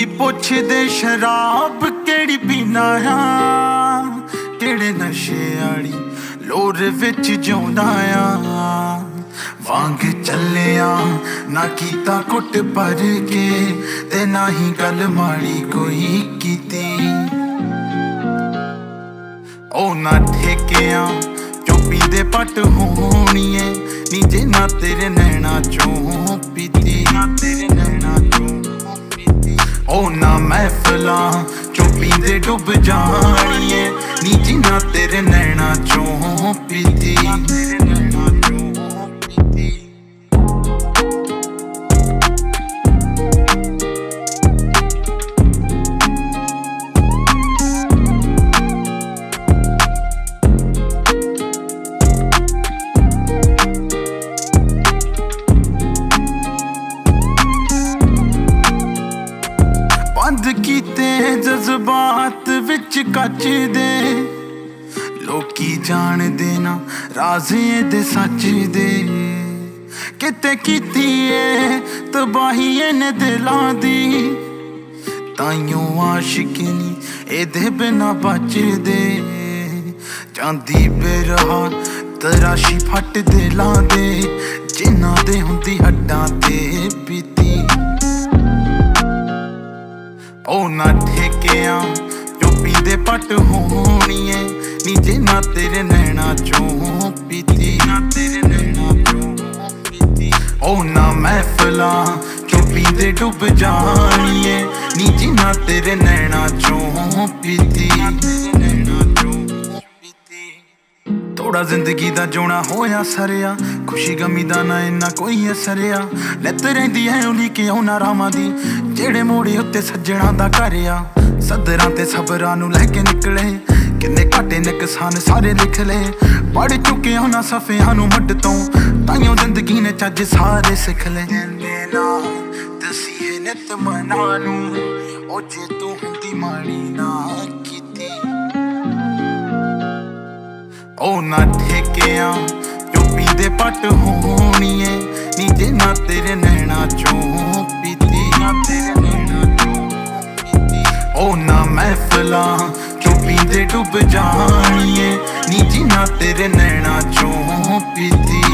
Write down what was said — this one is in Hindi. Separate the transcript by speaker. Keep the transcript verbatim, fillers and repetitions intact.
Speaker 1: पुछदे शराब केड़ी पीना आ, केड़े नशे आली लोर विच जिउंदा आ। वांग चलिया ना कीता कुट भर के ते ना ही गल माड़ी कोई कीती। ओ ना ठेकिया चुप्पी दे पट होनी है नी जे ना तेरे नैना चों पीती। तेरे नैना चों पीती ओ ना महफिला चुप्पी दे डुब जानी है नी जे ना तेरे नैना चों पीती। तेरे नैना चों पीती बंद कीते जज्बात विच कच दे लोकी जान देना राज़े दे सच दे। किते कीती है तबाही ने दिलां दी ताइयों आशिकी नी एदे बिना बच दे। चांदी बेरहा तराशी फट दिलां दे जिन्ना दे हुंदी हड्डां ते बीती। ओ ना ठेकिया चुप्पी दे पट होनी है नी जे ना तेरे नैना चों पीती। तेरे नैना चों पीती ओ ना महफिला चुप्पी दे डुब जानी है नी जे ना तेरे नैना चों पीती। तेरे नैना चों पीती थोड़ा जिंदगी दा जोना होया सरिया खुशी गमी दा ना इन्ना कोई असरिया। लैत रहिंदी है उली के औना रामां दी जेड़े मोड़े उत्ते सज्जणा दा घर आ। सदरां ते सबरां नूं लैके निकले किन्ने घाटे नुकसान सारे लिख ले। पढ़ चुके होना सफियां नूं मड तों ताइयों जिंदगी ने चज सारे सिख ले। दसीए नित मना नूं ओ जे तू हुंदी माड़ी ना कीती। ओ ना ठेकिया चुप्पी दे पट होनी है नी जे ना तेरे नैना चों पीती। तेरे नैना चों पीती ओ ना महफिला चुप्पी दे डुब जानी है नी जे ना तेरे नैना चों पीती।